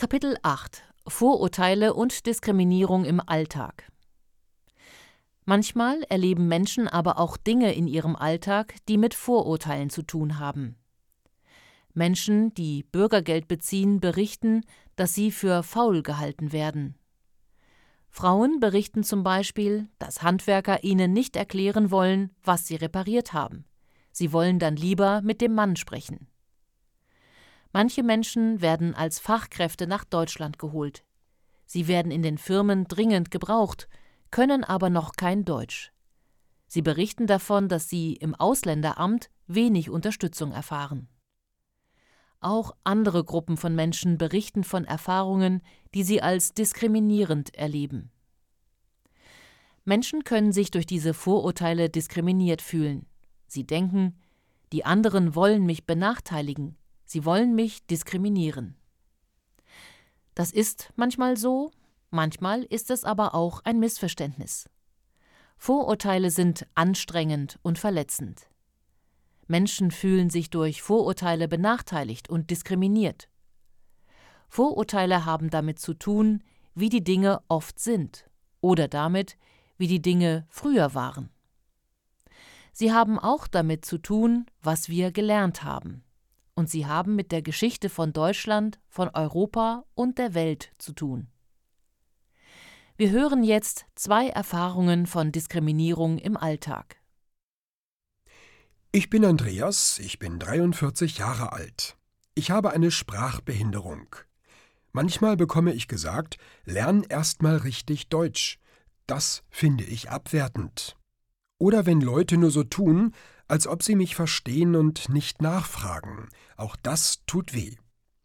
Kapitel 8 – Vorurteile und Diskriminierung im Alltag. Manchmal erleben Menschen aber auch Dinge in ihrem Alltag, die mit Vorurteilen zu tun haben. Menschen, die Bürgergeld beziehen, berichten, dass sie für faul gehalten werden. Frauen berichten zum Beispiel, dass Handwerker ihnen nicht erklären wollen, was sie repariert haben. Sie wollen dann lieber mit dem Mann sprechen. Manche Menschen werden als Fachkräfte nach Deutschland geholt. Sie werden in den Firmen dringend gebraucht, können aber noch kein Deutsch. Sie berichten davon, dass sie im Ausländeramt wenig Unterstützung erfahren. Auch andere Gruppen von Menschen berichten von Erfahrungen, die sie als diskriminierend erleben. Menschen können sich durch diese Vorurteile diskriminiert fühlen. Sie denken, die anderen wollen mich benachteiligen, sie wollen mich diskriminieren. Das ist manchmal so, manchmal ist es aber auch ein Missverständnis. Vorurteile sind anstrengend und verletzend. Menschen fühlen sich durch Vorurteile benachteiligt und diskriminiert. Vorurteile haben damit zu tun, wie die Dinge oft sind oder damit, wie die Dinge früher waren. Sie haben auch damit zu tun, was wir gelernt haben. Und sie haben mit der Geschichte von Deutschland, von Europa und der Welt zu tun. Wir hören jetzt 2 Erfahrungen von Diskriminierung im Alltag. Ich bin Andreas, ich bin 43 Jahre alt. Ich habe eine Sprachbehinderung. Manchmal bekomme ich gesagt, lern erst mal richtig Deutsch. Das finde ich abwertend. Oder wenn Leute nur so tun, als ob sie mich verstehen und nicht nachfragen. Auch das tut weh.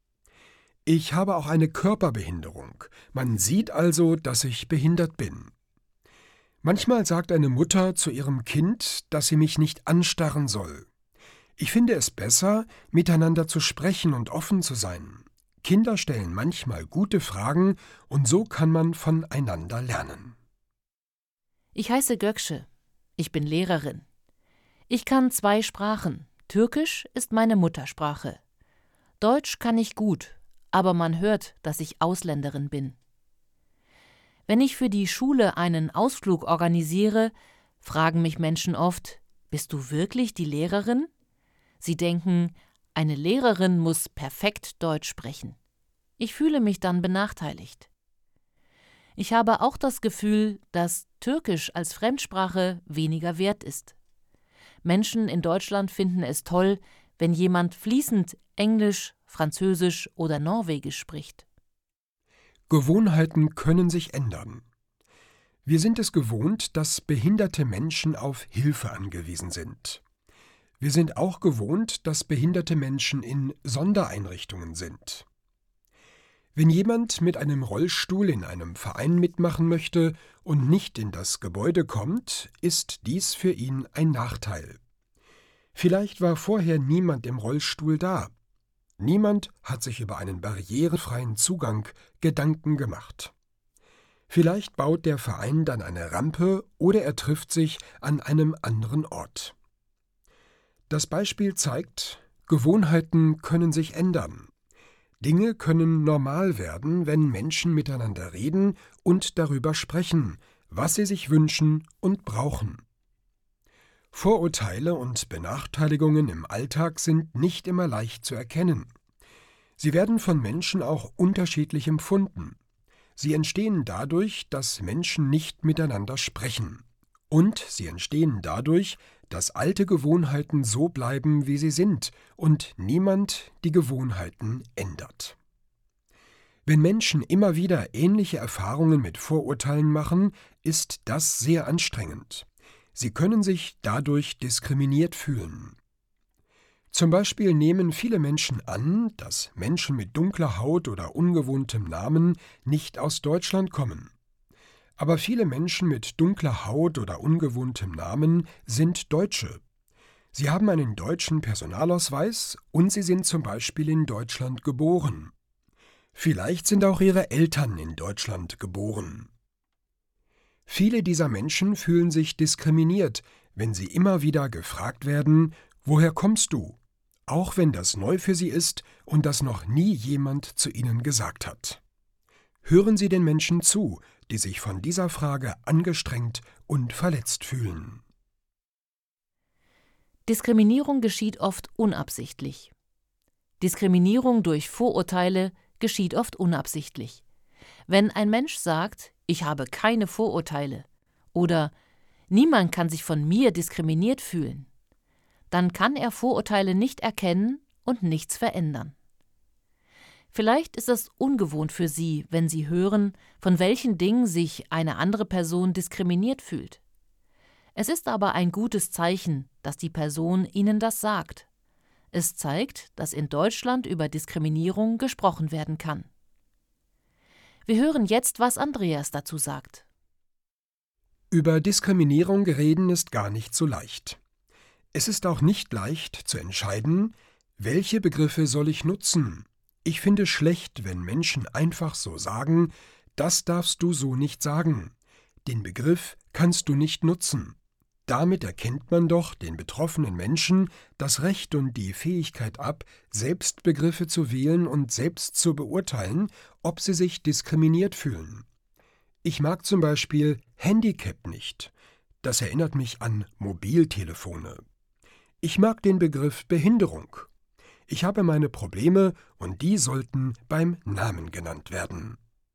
Ich habe auch eine Körperbehinderung. Man sieht also, dass ich behindert bin. Manchmal sagt eine Mutter zu ihrem Kind, dass sie mich nicht anstarren soll. Ich finde es besser, miteinander zu sprechen und offen zu sein. Kinder stellen manchmal gute Fragen und so kann man voneinander lernen. Ich heiße Gökçe. Ich bin Lehrerin. Ich kann 2 Sprachen. Türkisch ist meine Muttersprache. Deutsch kann ich gut, aber man hört, dass ich Ausländerin bin. Wenn ich für die Schule einen Ausflug organisiere, fragen mich Menschen oft: Bist du wirklich die Lehrerin? Sie denken, eine Lehrerin muss perfekt Deutsch sprechen. Ich fühle mich dann benachteiligt. Ich habe auch das Gefühl, dass Türkisch als Fremdsprache weniger wert ist. Menschen in Deutschland finden es toll, wenn jemand fließend Englisch, Französisch oder Norwegisch spricht. Gewohnheiten können sich ändern. Wir sind es gewohnt, dass behinderte Menschen auf Hilfe angewiesen sind. Wir sind auch gewohnt, dass behinderte Menschen in Sondereinrichtungen sind. Wenn jemand mit einem Rollstuhl in einem Verein mitmachen möchte und nicht in das Gebäude kommt, ist dies für ihn ein Nachteil. Vielleicht war vorher niemand im Rollstuhl da. Niemand hat sich über einen barrierefreien Zugang Gedanken gemacht. Vielleicht baut der Verein dann eine Rampe oder er trifft sich an einem anderen Ort. Das Beispiel zeigt, Gewohnheiten können sich ändern. Dinge können normal werden, wenn Menschen miteinander reden und darüber sprechen, was sie sich wünschen und brauchen. Vorurteile und Benachteiligungen im Alltag sind nicht immer leicht zu erkennen. Sie werden von Menschen auch unterschiedlich empfunden. Sie entstehen dadurch, dass Menschen nicht miteinander sprechen. Und sie entstehen dadurch, dass alte Gewohnheiten so bleiben, wie sie sind, und niemand die Gewohnheiten ändert. Wenn Menschen immer wieder ähnliche Erfahrungen mit Vorurteilen machen, ist das sehr anstrengend. Sie können sich dadurch diskriminiert fühlen. Zum Beispiel nehmen viele Menschen an, dass Menschen mit dunkler Haut oder ungewohntem Namen nicht aus Deutschland kommen. Aber viele Menschen mit dunkler Haut oder ungewohntem Namen sind Deutsche. Sie haben einen deutschen Personalausweis und sie sind zum Beispiel in Deutschland geboren. Vielleicht sind auch ihre Eltern in Deutschland geboren. Viele dieser Menschen fühlen sich diskriminiert, wenn sie immer wieder gefragt werden: Woher kommst du? auch wenn das neu für Sie ist und das noch nie jemand zu Ihnen gesagt hat. Hören Sie den Menschen zu, die sich von dieser Frage angestrengt und verletzt fühlen. Diskriminierung geschieht oft unabsichtlich. Diskriminierung durch Vorurteile geschieht oft unabsichtlich. Wenn ein Mensch sagt, ich habe keine Vorurteile oder niemand kann sich von mir diskriminiert fühlen, dann kann er Vorurteile nicht erkennen und nichts verändern. Vielleicht ist es ungewohnt für Sie, wenn Sie hören, von welchen Dingen sich eine andere Person diskriminiert fühlt. Es ist aber ein gutes Zeichen, dass die Person Ihnen das sagt. Es zeigt, dass in Deutschland über Diskriminierung gesprochen werden kann. Wir hören jetzt, was Andreas dazu sagt. Über Diskriminierung reden ist gar nicht so leicht. Es ist auch nicht leicht zu entscheiden, welche Begriffe soll ich nutzen. Ich finde schlecht, wenn Menschen einfach so sagen, das darfst du so nicht sagen. Den Begriff kannst du nicht nutzen. Damit erkennt man doch den betroffenen Menschen das Recht und die Fähigkeit ab, selbst Begriffe zu wählen und selbst zu beurteilen, ob sie sich diskriminiert fühlen. Ich mag zum Beispiel Handicap nicht. Das erinnert mich an Mobiltelefone. Ich mag den Begriff Behinderung. Ich habe meine Probleme und die sollten beim Namen genannt werden.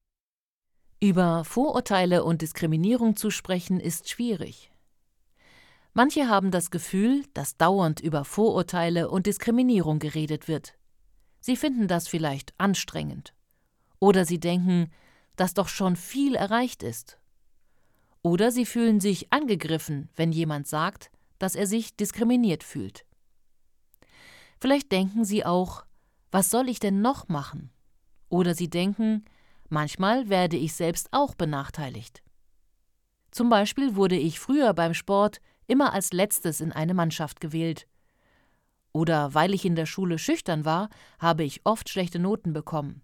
Über Vorurteile und Diskriminierung zu sprechen, ist schwierig. Manche haben das Gefühl, dass dauernd über Vorurteile und Diskriminierung geredet wird. Sie finden das vielleicht anstrengend. Oder sie denken, dass doch schon viel erreicht ist. Oder sie fühlen sich angegriffen, wenn jemand sagt, dass er sich diskriminiert fühlt. Vielleicht denken sie auch, was soll ich denn noch machen? Oder sie denken, manchmal werde ich selbst auch benachteiligt. Zum Beispiel wurde ich früher beim Sport immer als Letztes in eine Mannschaft gewählt. Oder weil ich in der Schule schüchtern war, habe ich oft schlechte Noten bekommen.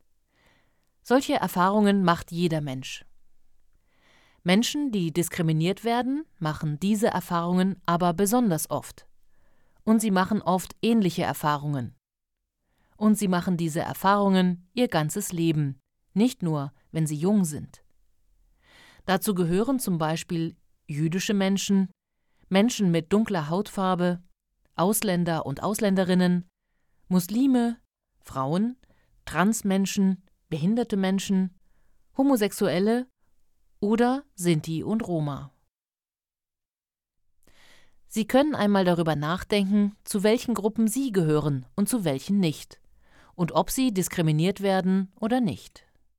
Solche Erfahrungen macht jeder Mensch. Menschen, die diskriminiert werden, machen diese Erfahrungen aber besonders oft. Und sie machen oft ähnliche Erfahrungen. Und sie machen diese Erfahrungen ihr ganzes Leben, nicht nur, wenn sie jung sind. Dazu gehören zum Beispiel jüdische Menschen, Menschen mit dunkler Hautfarbe, Ausländer und Ausländerinnen, Muslime, Frauen, Transmenschen, behinderte Menschen, Homosexuelle oder Sinti und Roma. Sie können einmal darüber nachdenken, zu welchen Gruppen Sie gehören und zu welchen nicht, und ob Sie diskriminiert werden oder nicht.